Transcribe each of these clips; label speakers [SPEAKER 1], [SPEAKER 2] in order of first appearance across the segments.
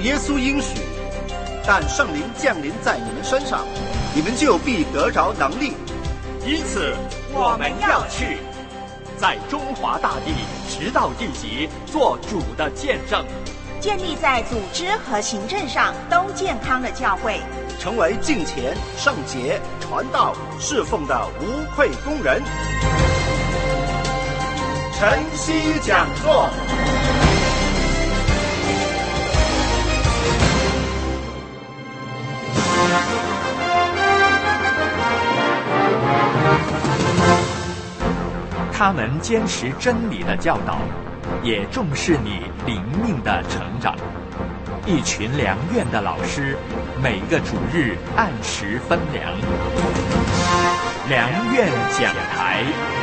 [SPEAKER 1] 耶稣应许，但圣灵降临在你们身上，你们就必得着能力。
[SPEAKER 2] 因此我们要去，在中华大地直到地极做主的见证，
[SPEAKER 3] 建立在组织和行政上都健康的教会，
[SPEAKER 1] 成为敬虔、圣洁、传道、侍奉的无愧工人。晨曦讲座。
[SPEAKER 2] 他们坚持真理的教导，也重视你灵命的成长。一群良院的老师，每个主日按时分粮。良院讲台。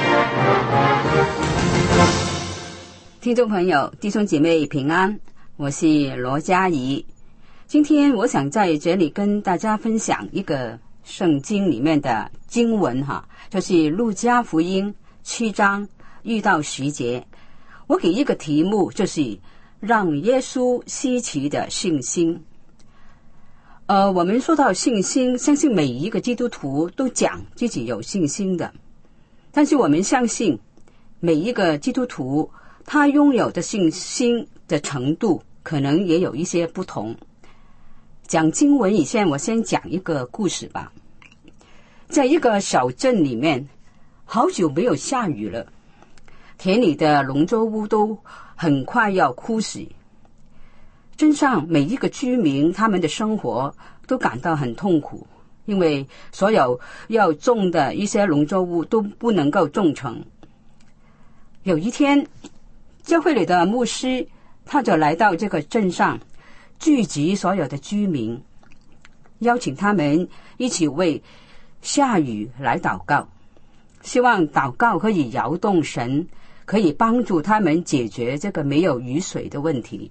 [SPEAKER 4] 听众朋友、弟兄姐妹平安，我是罗嘉怡。今天我想在这里跟大家分享一个圣经里面的经文就是路加福音7章1到10节。我给一个题目，就是让耶稣稀奇的信心。我们说到信心，相信每一个基督徒都讲自己有信心的，但是我们相信每一个基督徒他拥有的信心的程度可能也有一些不同。讲经文以前，我先讲一个故事吧。在一个小镇里面，好久没有下雨了，田里的农作物都很快要枯死。镇上每一个居民，他们的生活都感到很痛苦，因为所有要种的一些农作物都不能够种成。有一天，教会里的牧师他就来到这个镇上，聚集所有的居民，邀请他们一起为下雨来祷告，希望祷告可以摇动神，可以帮助他们解决这个没有雨水的问题。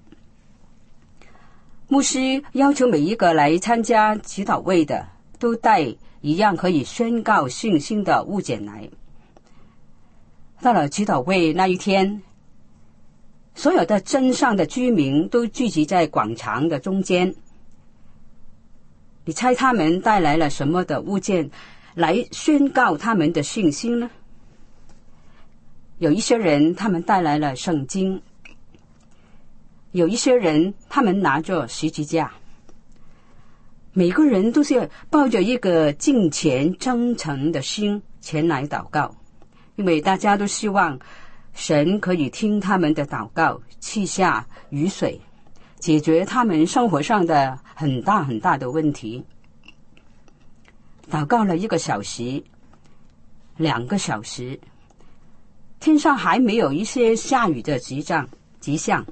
[SPEAKER 4] 牧师要求每一个来参加祈祷会的都带一样可以宣告信心的物件来。到了祈祷会那一天，所有的镇上的居民都聚集在广场的中间。你猜他们带来了什么的物件来宣告他们的信心呢？有一些人他们带来了圣经，有一些人他们拿着十字架。每个人都是抱着一个敬虔真诚的心前来祷告，因为大家都希望神可以听他们的祷告，赐下雨水，解决他们生活上的很大很大的问题。祷告了1个小时、2个小时，天上还没有一些下雨的迹象。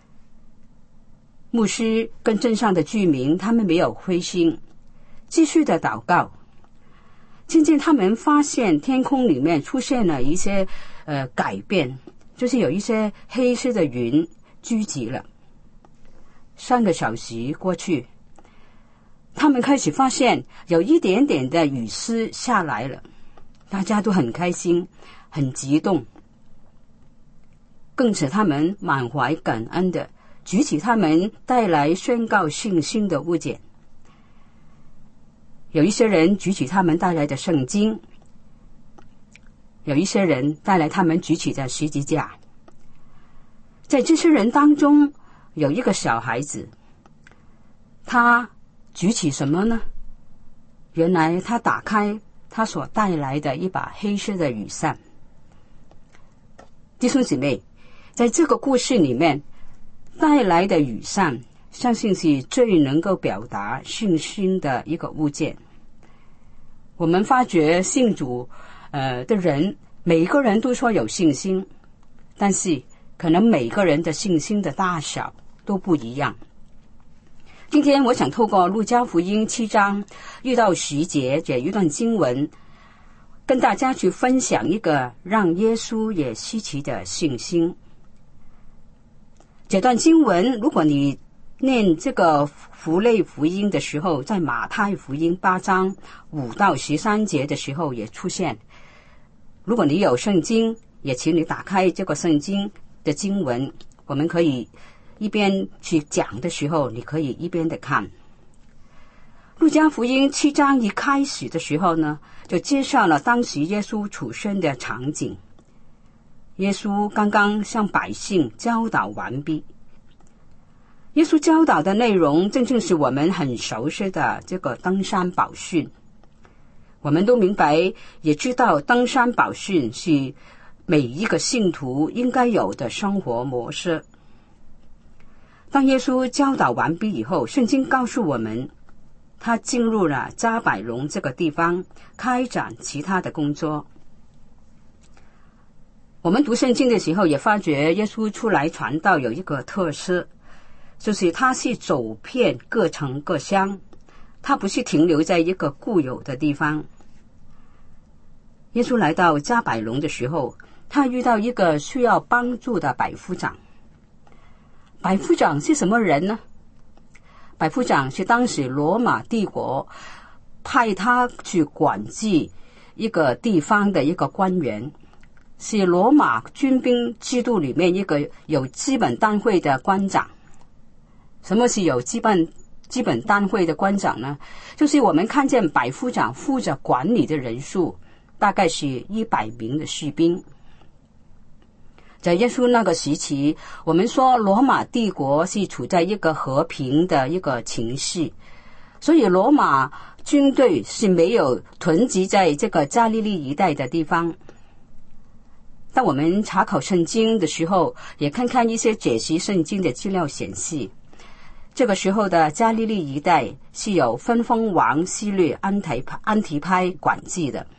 [SPEAKER 4] 牧师跟镇上的居民他们没有灰心，继续的祷告。渐渐他们发现天空里面出现了一些改变，就是有一些黑色的云聚集了。3个小时过去，他们开始发现有一点点的雨丝下来了，大家都很开心，很激动，更使他们满怀感恩的举起他们带来宣告信心的物件。有一些人举起他们带来的圣经，有一些人带来他们举起的十字架。在这些人当中，有一个小孩子，他举起什么呢？原来他打开他所带来的一把黑色的雨伞。弟兄姊妹，在这个故事里面，带来的雨伞相信是最能够表达信心的一个物件。我们发觉信主的人，每一个人都说有信心，但是可能每个人的信心的大小都不一样。今天我想透过路加福音7章1到10节这一段经文，跟大家去分享一个让耶稣也稀奇的信心。这段经文，如果你念这个符类福音的时候，在马太福音8章5到13节的时候也出现。如果你有圣经，也请你打开这个圣经的经文，我们可以一边去讲的时候，你可以一边的看。路加福音7章一开始的时候呢，就介绍了当时耶稣出生的场景。耶稣刚刚向百姓教导完毕。耶稣教导的内容正正是我们很熟悉的这个登山宝训。我们都明白也知道登山宝训是每一个信徒应该有的生活模式。当耶稣教导完毕以后，圣经告诉我们他进入了加百隆这个地方，开展其他的工作。我们读圣经的时候也发觉耶稣出来传道有一个特色，就是他是走遍各城各乡，他不是停留在一个固有的地方。耶稣来到加百隆的时候，他遇到一个需要帮助的百夫长。百夫长是什么人呢？百夫长是当时罗马帝国派他去管制一个地方的一个官员，是罗马军兵制度里面一个有基本单位的官长。什么是有基本单位的官长呢？就是我们看见百夫长负责管理的人数大概是100名的士兵。在耶稣那个时期，我们说罗马帝国是处在一个和平的一个情势，所以罗马军队是没有囤积在这个加利利一带的地方。当我们查考圣经的时候，也看看一些解析圣经的资料显示，这个时候的加利利一带是由分封王希律安提派管制的。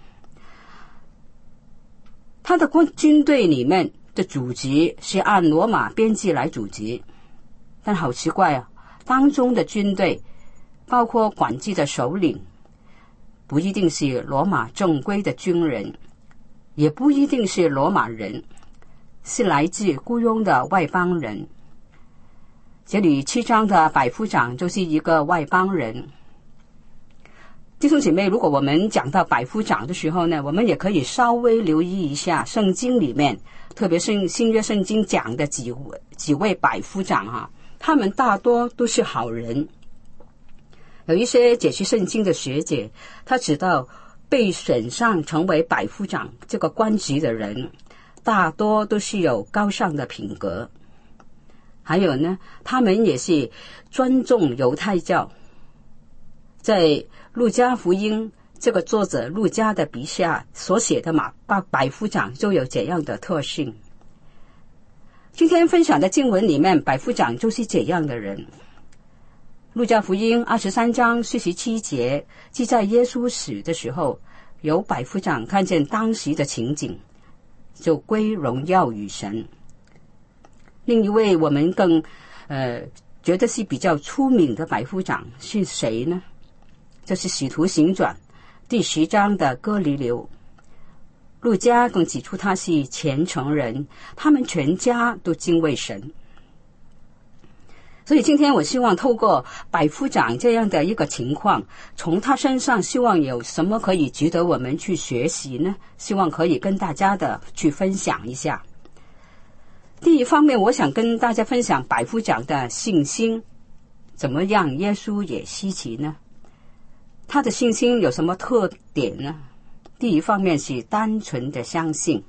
[SPEAKER 4] 他的军队里面的组织是按罗马编制来组织，但好奇怪啊，当中的军队包括管制的首领不一定是罗马正规的军人，也不一定是罗马人，是来自雇佣的外邦人。这里7章的百夫长就是一个外邦人。弟兄姐妹，如果我们讲到百夫长的时候呢，我们也可以稍微留意一下圣经里面，特别是新约圣经讲的几位百夫长啊，他们大多都是好人。有一些解析圣经的学者，他知道被选上成为百夫长这个官职的人，大多都是有高尚的品格。还有呢，他们也是尊重犹太教。在路加福音这个作者路加的笔下所写的百夫长就有这样的特性。今天分享的经文里面，百夫长就是这样的人。路加福音23章47节记载耶稣死的时候，有百夫长看见当时的情景，就归荣耀与神。另一位我们更觉得是比较出名的百夫长是谁呢？就是使徒行传第10章的哥尼流。路加更指出他是虔诚人，他们全家都敬畏神。所以今天我希望透过百夫长这样的一个情况，从他身上希望有什么可以值得我们去学习呢？希望可以跟大家的去分享一下。第一方面，我想跟大家分享百夫长的信心，怎么样耶稣也稀奇呢？他的信心有什么特点呢？第一方面是单纯的相信。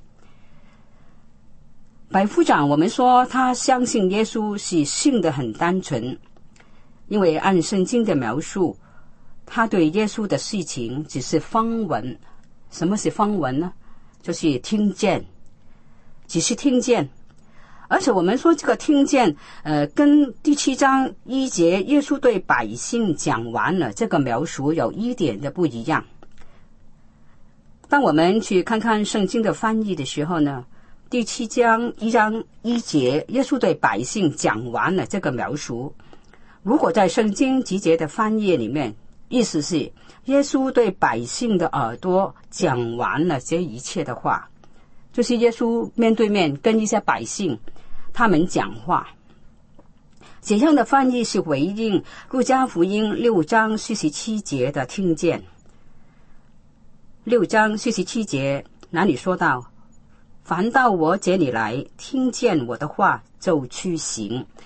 [SPEAKER 4] 百夫长我们说他相信耶稣是信得很单纯，因为按圣经的描述，他对耶稣的事情只是风闻。什么是风闻呢？就是听见，只是听见。而且我们说这个听见跟第7章1节耶稣对百姓讲完了这个描述有一点的不一样。当我们去看看圣经的翻译的时候呢，第7章1节耶稣对百姓讲完了这个描述，如果在圣经集结的翻译里面，意思是耶稣对百姓的耳朵讲完了这一切的话，就是耶稣面对面跟一些百姓他们讲话。这样的翻译是回应路加福音6章47节的听见。6章47节那里说到，凡到我这里来听见我的话就去行，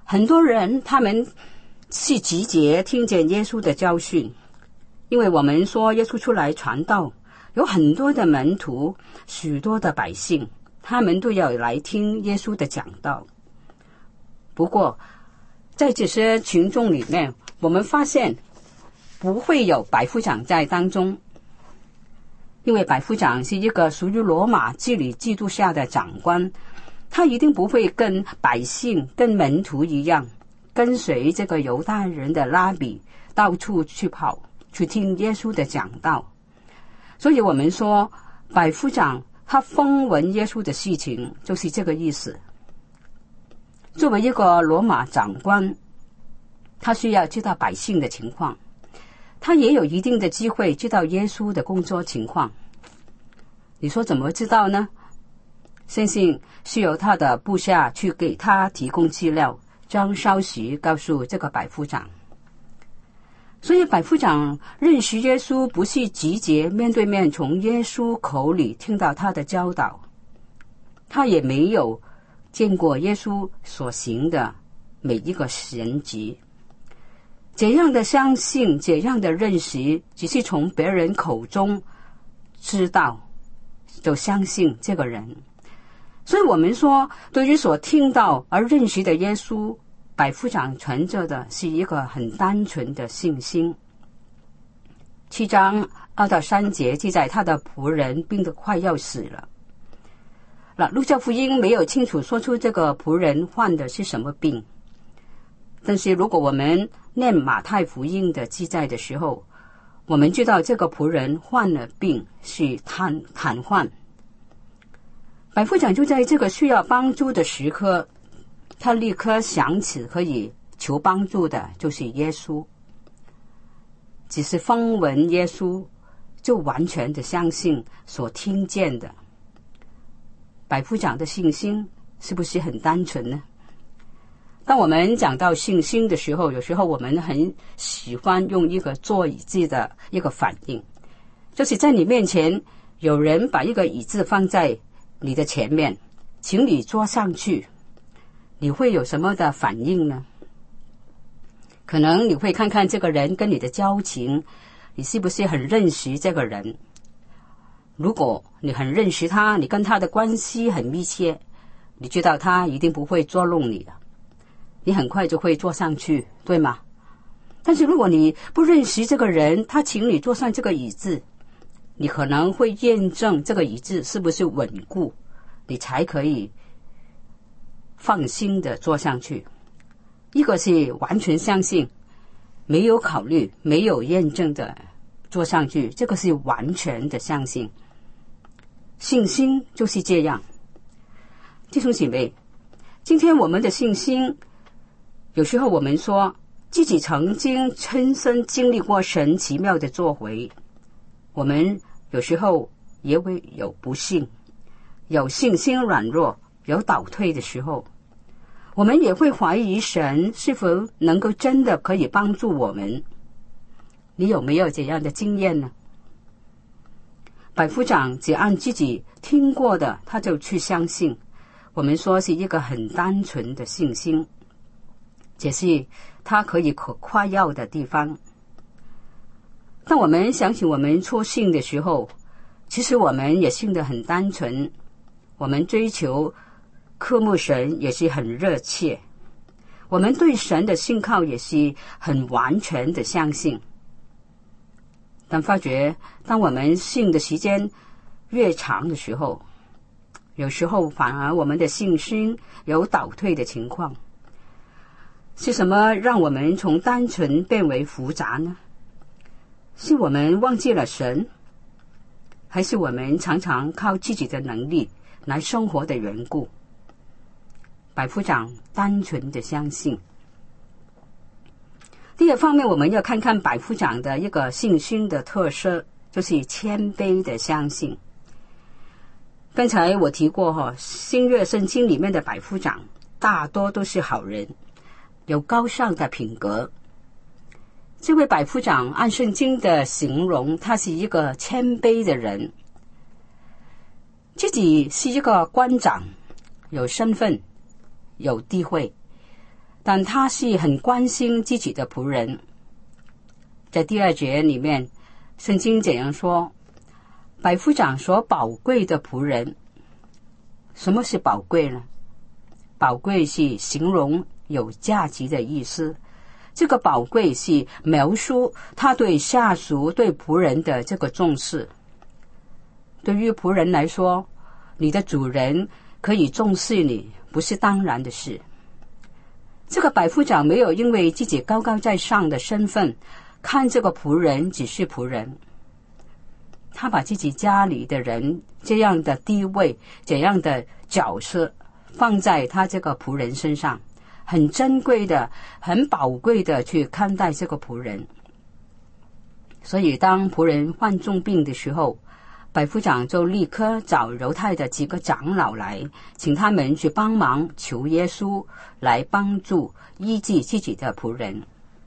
[SPEAKER 4] 很多人他们去集结听见耶稣的教训，因为我们说耶稣出来传道，有很多的门徒，许多的百姓，他们都要来听耶稣的讲道。不过在这些群众里面，我们发现不会有百夫长在当中，因为百夫长是一个属于罗马治理制度下的长官，他一定不会跟百姓跟门徒一样跟随这个犹太人的拉比到处去跑去听耶稣的讲道。所以我们说百夫长他风闻耶稣的事情，就是这个意思。作为一个罗马长官，他需要知道百姓的情况，他也有一定的机会知道耶稣的工作情况。你说怎么知道呢？相信是由他的部下去给他提供资料，将消息告诉这个百夫长。所以百夫长认识耶稣不是直接面对面从耶稣口里听到他的教导，他也没有见过耶稣所行的每一个神迹。这样的相信，这样的认识，只是从别人口中知道就相信这个人。所以我们说，对于所听到而认识的耶稣，百夫长存着的是一个很单纯的信心。7章2到3节记载他的仆人病得快要死了。路加福音没有清楚说出这个仆人患的是什么病，但是如果我们念马太福音的记载的时候，我们知道这个仆人患了病，是瘫痪。百夫长就在这个需要帮助的时刻，他立刻想起可以求帮助的就是耶稣。只是风闻耶稣，就完全的相信所听见的。百夫长的信心是不是很单纯呢？当我们讲到信心的时候，有时候我们很喜欢用一个坐椅子的一个反应，就是在你面前有人把一个椅子放在你的前面，请你坐上去，你会有什么的反应呢？可能你会看看这个人跟你的交情，你是不是很认识这个人。如果你很认识他，你跟他的关系很密切，你知道他一定不会捉弄你的，你很快就会坐上去，对吗？但是如果你不认识这个人，他请你坐上这个椅子，你可能会验证这个椅子是不是稳固，你才可以放心的坐上去。一个是完全相信，没有考虑，没有验证的坐上去，这个是完全的相信。信心就是这样。弟兄姐妹，今天我们的信心，有时候我们说自己曾经亲身经历过神奇妙的作为，我们有时候也会有不幸，有信心软弱，有倒退的时候，我们也会怀疑神是否能够真的可以帮助我们。你有没有这样的经验呢？百夫长只按自己听过的他就去相信，我们说是一个很单纯的信心，这是他可以可夸耀的地方。当我们想起我们初信的时候，其实我们也信得很单纯，我们追求渴慕神也是很热切，我们对神的信靠也是很完全的相信。但发觉当我们信的时间越长的时候，有时候反而我们的信心有倒退的情况。是什么让我们从单纯变为复杂呢？是我们忘记了神，还是我们常常靠自己的能力来生活的缘故？百夫长单纯的相信。第二方面，我们要看看百夫长的一个信心的特色，就是谦卑的相信。刚才我提过新约圣经里面的百夫长大多都是好人，有高尚的品格。这位百夫长按圣经的形容，他是一个谦卑的人，自己是一个官长，有身份有地位， 但他是很关心自己的仆人。在第2节里面，圣经这样说，百夫长所宝贵的仆人。什么是宝贵呢？宝贵是形容有价值的意思，这个宝贵是描述他对下属对仆人的这个重视。对于仆人来说，你的主人可以重视你，不是当然的事。这个百夫长没有因为自己高高在上的身份看这个仆人只是仆人，他把自己家里的人这样的地位这样的角色放在他这个仆人身上，很珍贵的很宝贵的去看待这个仆人。所以当仆人患重病的时候，百夫长就立刻找犹太的几个长老来，请他们去帮忙求耶稣来帮助医治自己的仆人。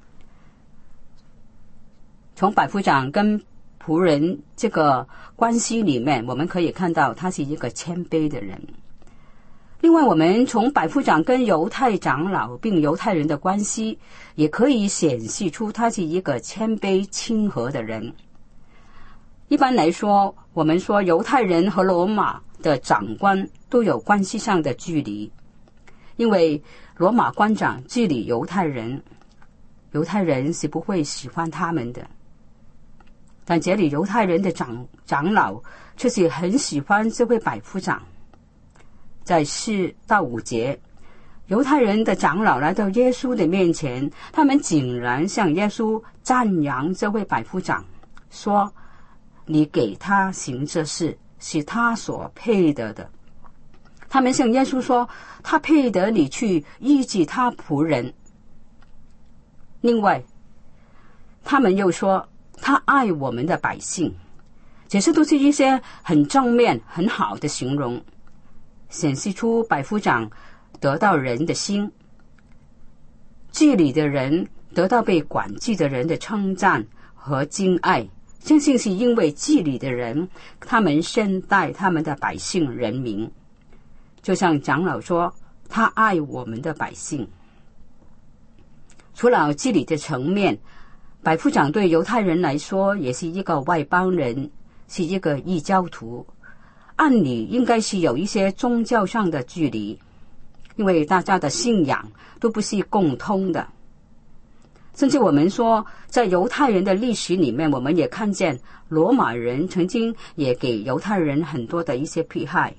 [SPEAKER 4] 从百夫长跟仆人这个关系里面，我们可以看到他是一个谦卑的人。另外，我们从百夫长跟犹太长老并犹太人的关系，也可以显示出他是一个谦卑亲和的人。一般来说，我们说犹太人和罗马的长官都有关系上的距离，因为罗马官长治理犹太人，犹太人是不会喜欢他们的。但这里犹太人的长老却是很喜欢这位百夫长。在4到5节，犹太人的长老来到耶稣的面前，他们竟然向耶稣赞扬这位百夫长，说你给他行这事是他所配得的。他们向耶稣说，他配得你去医治他仆人。另外，他们又说他爱我们的百姓。这些都是一些很正面很好的形容，显示出百夫长得到人的心，治理的人得到被管制的人的称赞和敬爱。相信是因为治理的人，他们善待他们的百姓人民，就像长老说他爱我们的百姓。除了治理的层面，百夫长对犹太人来说也是一个外邦人，是一个异教徒，按理应该是有一些宗教上的距离，因为大家的信仰都不是共通的。甚至我们说，在犹太人的历史里面，我们也看见罗马人曾经也给犹太人很多的一些迫害，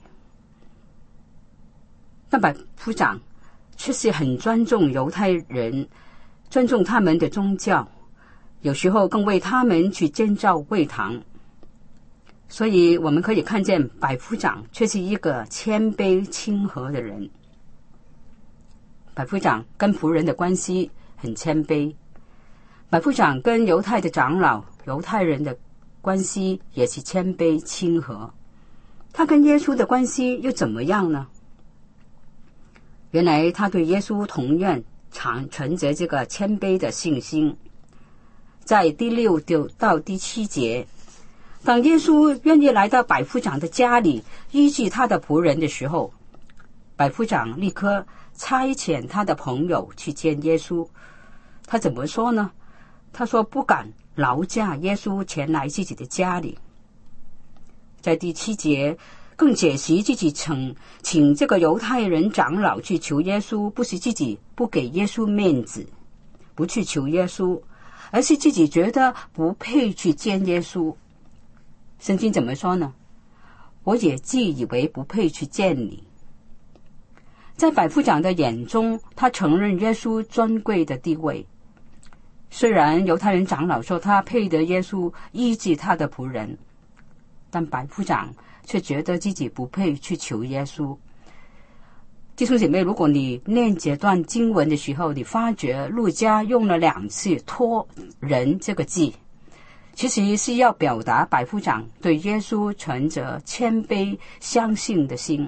[SPEAKER 4] 但百夫长却是很尊重犹太人，尊重他们的宗教，有时候更为他们去建造会堂。所以我们可以看见百夫长却是一个谦卑亲和的人。百夫长跟仆人的关系很谦卑，百夫长跟犹太的长老犹太人的关系也是谦卑亲和。他跟耶稣的关系又怎么样呢？原来他对耶稣同样存着这个谦卑的信心。在第6到第7节，当耶稣愿意来到百夫长的家里医治他的仆人的时候，百夫长立刻差遣他的朋友去见耶稣。他怎么说呢？他说不敢劳驾耶稣前来自己的家里。在第7节更解释自己请这个犹太人长老去求耶稣，不是自己不给耶稣面子不去求耶稣，而是自己觉得不配去见耶稣。圣经怎么说呢？我也自以为不配去见你。在百夫长的眼中，他承认耶稣尊贵的地位。虽然犹太人长老说他配得耶稣医治他的仆人，但百夫长却觉得自己不配去求耶稣。弟兄姐妹，如果你念这段经文的时候，你发觉路加用了2次托人这个字，其实是要表达百夫长对耶稣存着谦卑相信的心。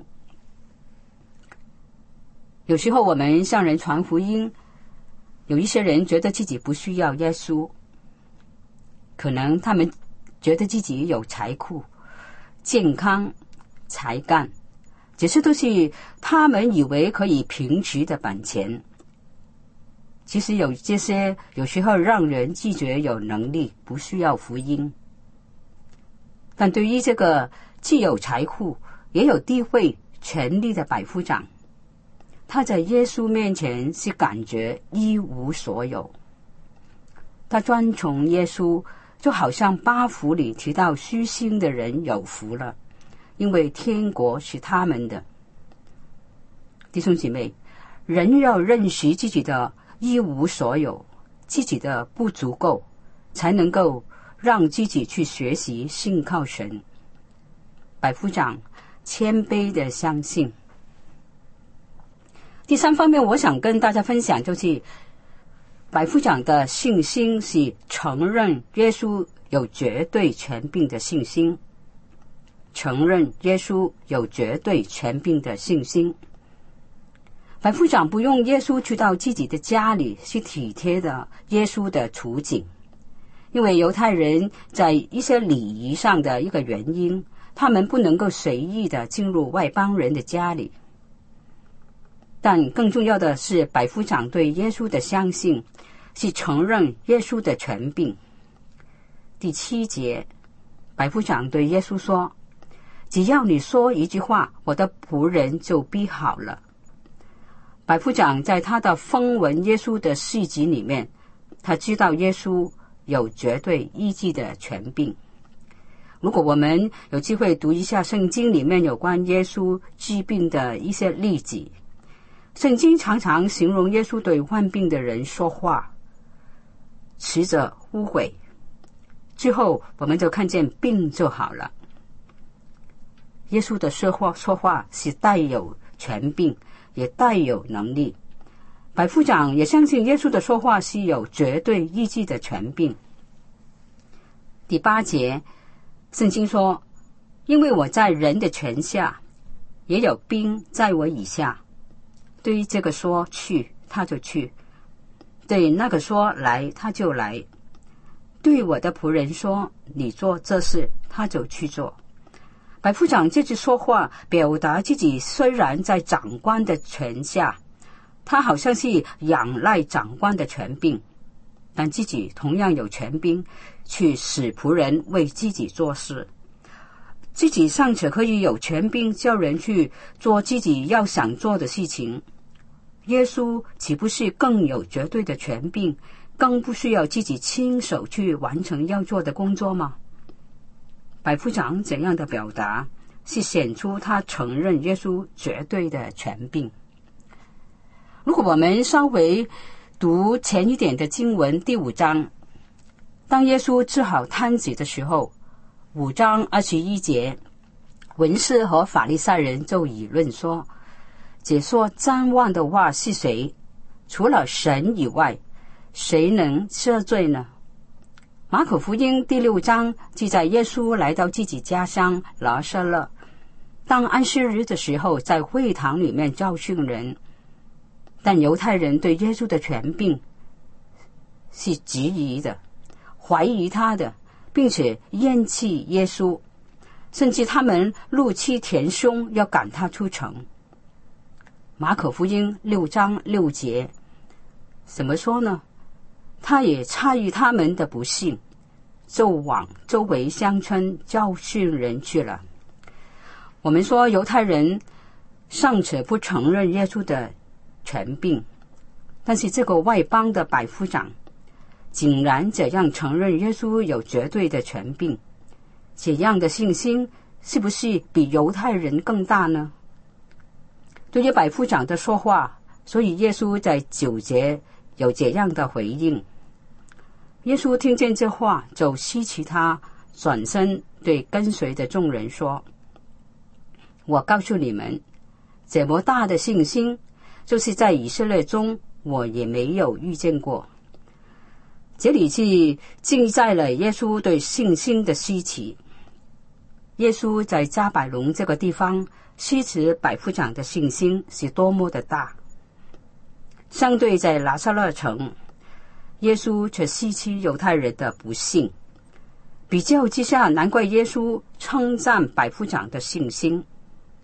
[SPEAKER 4] 有时候我们向人传福音，有一些人觉得自己不需要耶稣，可能他们觉得自己有财库、健康、才干，这些都是他们以为可以凭据的本钱。 其实有这些有时候让人拒绝有能力不需要福音，但对于这个既有财富也有地位权力的百夫长，他在耶稣面前是感觉一无所有。他专从耶稣，就好像八福里提到虚心的人有福了，因为天国是他们的。弟兄姐妹，人要认识自己的一无所有，自己的不足够，才能够让自己去学习信靠神。百夫长谦卑的相信。第三方面我想跟大家分享，就是百夫长的信心是承认耶稣有绝对权柄的信心，承认耶稣有绝对权柄的信心。百夫长不用耶稣去到自己的家里，是体贴的耶稣的处境，因为犹太人在一些礼仪上的一个原因，他们不能够随意的进入外邦人的家里。但更重要的是，百夫长对耶稣的相信是承认耶稣的权柄。第7节，百夫长对耶稣说，只要你说一句话，我的仆人就必好了。百夫长在他的风闻耶稣的事迹里面，他知道耶稣有绝对医治的权柄。如果我们有机会读一下圣经里面有关耶稣治病的一些例子，圣经常常形容耶稣对患病的人说话，持着污秽，之后我们就看见病就好了。耶稣的说话是带有权柄，也带有能力。百夫长也相信耶稣的说话是有绝对医治的权柄。第8节，圣经说，因为我在人的权下，也有兵在我以下。对于这个说去，他就去；对那个说来，他就来；对我的仆人说你做这事，他就去做。百夫长这句说话表达自己虽然在长官的权下，他好像是仰赖长官的权柄，但自己同样有权柄去使仆人为自己做事。自己尚且可以有权柄叫人去做自己要想做的事情，耶稣岂不是更有绝对的权柄，更不需要自己亲手去完成要做的工作吗？百夫长怎样的表达，是显出他承认耶稣绝对的权柄。如果我们稍微读前一点的经文第5章，当耶稣治好瘫子的时候，5章21节，文士和法利赛人就议论说，解说瞻望的话是谁？除了神以外，谁能赦罪呢？马可福音第6章记载耶稣来到自己家乡拿撒勒，当安息日的时候在会堂里面教训人，但犹太人对耶稣的权柄是质疑的，怀疑他的，并且厌弃耶稣，甚至他们怒气填胸要赶他出城。马可福音6章6节怎么说呢？他也诧异他们的不信，就往周围乡村教训人去了。我们说犹太人尚且不承认耶稣的权柄，但是这个外邦的百夫长竟然这样承认耶稣有绝对的权柄，这样的信心是不是比犹太人更大呢？对于百夫长的说话，所以耶稣在9节有这样的回应。耶稣听见这话，就吸取他，转身对跟随的众人说，我告诉你们，这么大的信心，就是在以色列中我也没有遇见过。这里是记载了耶稣对信心的吸取。耶稣在加百农这个地方吸取百夫长的信心是多么的大，相对在拿撒勒城，耶稣却吸取犹太人的不信。比较之下，难怪耶稣称赞百夫长的信心。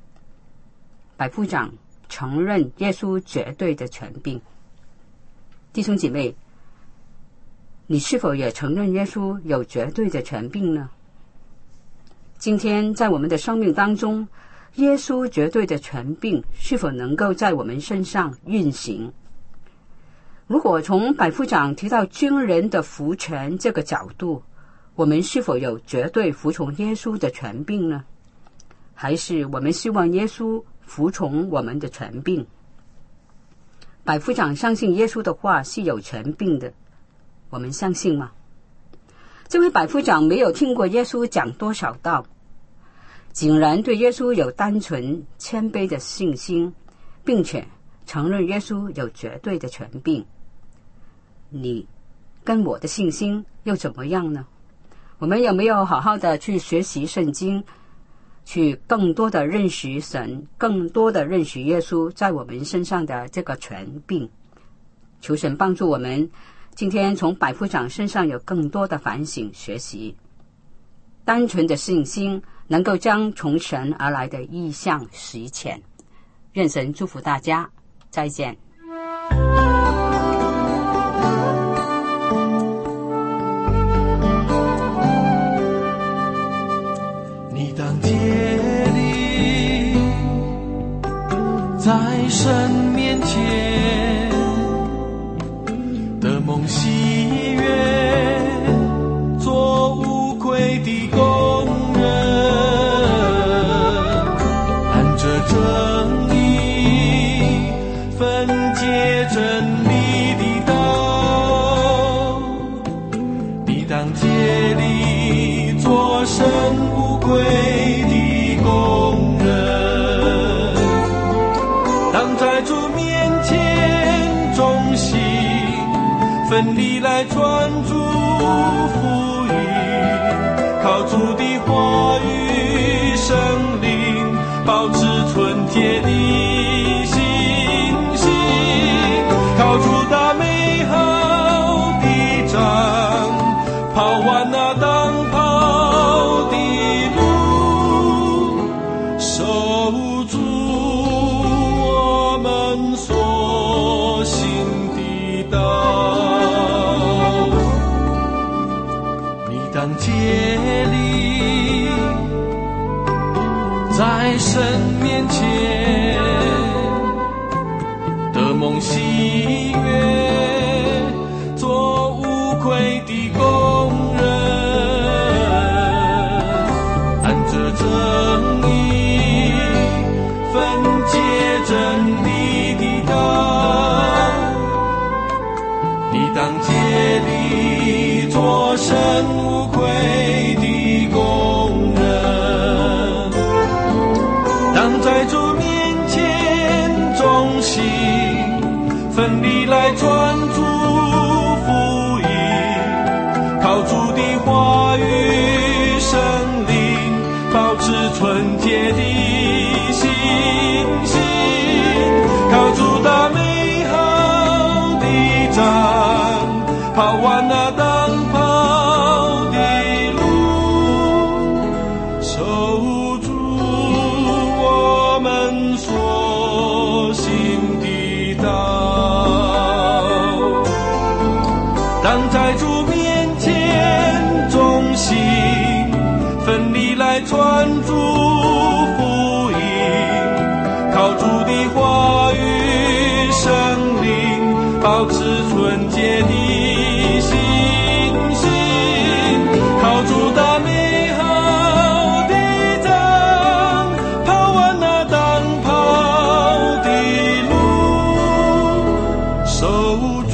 [SPEAKER 4] 百夫长承认耶稣绝对的权柄。 弟兄姐妹，你是否也承认耶稣有绝对的权柄呢？今天在我们的生命当中，耶稣绝对的权柄是否能够在我们身上运行？如果从百夫长提到军人的服权这个角度，我们是否有绝对服从耶稣的权柄呢？还是我们希望耶稣服从我们的权柄？百夫长相信耶稣的话是有权柄的，我们相信吗？这位百夫长没有听过耶稣讲多少道，竟然对耶稣有单纯谦卑的信心，并且承认耶稣有绝对的权柄。你跟我的信心又怎么样呢？我们有没有好好的去学习圣经，去更多的认识神，更多的认识耶稣在我们身上的这个权柄？求神帮助我们今天从百夫长身上有更多的反省学习，单纯的信心能够将从神而来的意象实现。愿神祝福大家，再见。
[SPEAKER 5] 你当竭力在神面前的梦喜悦，做无愧的工人，按着正义分解真理的道。你当竭力做神无愧的工人，当在主面前忠心奋力来传主福音，靠主的话语圣灵保持纯洁的信心，靠主打美好的仗，跑完那当跑的路，守住我们所行的道。你当竭力在神面前的梦喜悦，做无愧的工人，按着正义分解真理的道。你当竭力做神无愧的工人，当在主面前忠心奋力来传主福音，靠主的话语圣灵保持纯洁的信心，靠主打美好的仗，跑完那当跑的路，守住我们所行的道。当在主面前忠心奋力来传主福音，靠主的话语圣灵保持纯洁的信心，靠主打美好的仗，跑完那当跑的路，守